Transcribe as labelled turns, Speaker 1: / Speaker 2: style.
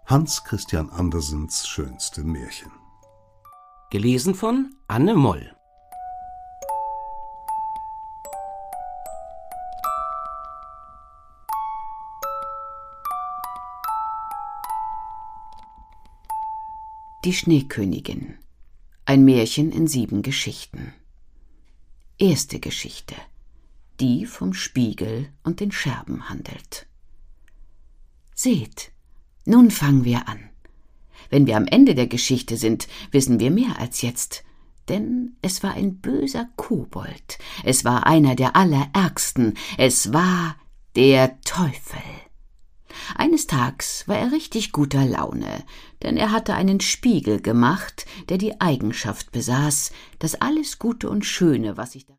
Speaker 1: Hans Christian Andersens schönste Märchen.
Speaker 2: Gelesen von Anne Moll.
Speaker 3: Die Schneekönigin. Ein Märchen in 7 Geschichten. Erste Geschichte, die vom Spiegel und den Scherben handelt. Seht, nun fangen wir an. Wenn wir am Ende der Geschichte sind, wissen wir mehr als jetzt. Denn es war ein böser Kobold. Es war einer der allerärgsten. Es war der Teufel. Eines Tages war er richtig guter Laune, denn er hatte einen Spiegel gemacht, der die Eigenschaft besaß, dass alles Gute und Schöne, was sich